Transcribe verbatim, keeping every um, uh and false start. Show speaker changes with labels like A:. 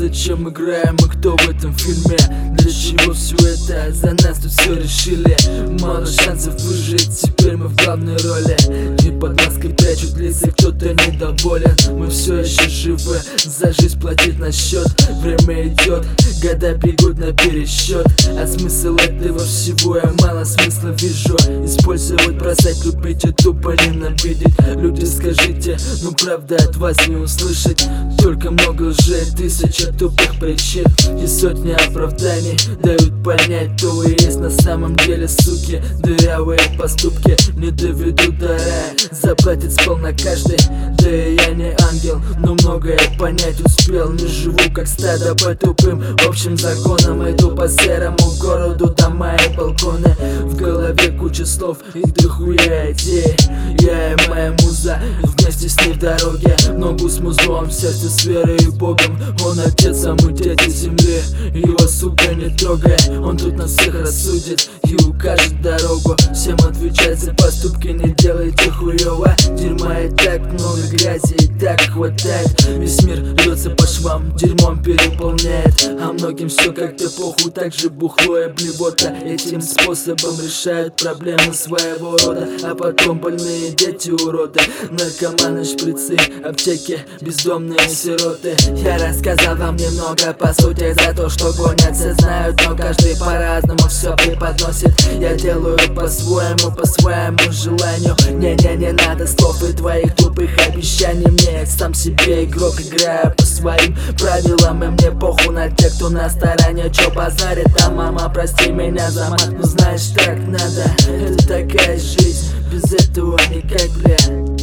A: зачем играем и кто в этом фильме? Для чего все это? За нас тут все решили. Мало шансов выжить, теперь мы в главной роли. И под маской прячут лица, кто-то недоволен. Мы все еще живы, за жизнь платить на счет. Время идет, года бегут на пересчет. А смысл этого всего я мало смысла вижу. Использовать, бросать, любить и тупо ненавидеть. Люди, скажите, ну правда от вас не услышать. Только много лжи, тысяча тупых причин и сотни оправданий дают понять, кто вы есть на самом деле, суки. Дырявые поступки не доведут до рая, заплатит сполна каждый. Да и я не ангел, но многое понять успел. Не живу как стадо по тупым общим законам. Иду по серому городу, дома и балконы. В голове куча слов, их дохуя идей. Я и моя муза вместе с ней в дороге. Ногу с музлом, в сердце с верой и Богом. Он отец, а мы дети земли. Его, сука, не трогай, он тут нас всех рассудит и укажет дорогу. Всем отвечать за поступки, не делайте хуёво. Дерьма и так много, грязи и так хватает. Весь мир рвется по швам, дерьмом переполняет. А многим все как-то похуй, так же бухло и блевота. Этим способом решают проблемы своего рода. А потом больные дети уроды, наркоманы, шприцы, аптеки, бездомные сироты. Я рассказал вам немного по сути за то, что гонят. Все знают, но каждый по-разному все преподносит. Я делаю по-своему, по своему желанию. Не-не, не надо слов и твоих тупых обещаний. Мне я сам себе игрок, играю по своим правилам. И мне похуй на тех, кто на стороне, чё базарит. А мама, прости меня за мат, ну знаешь, так надо. Это такая жизнь, без этого никак, бля.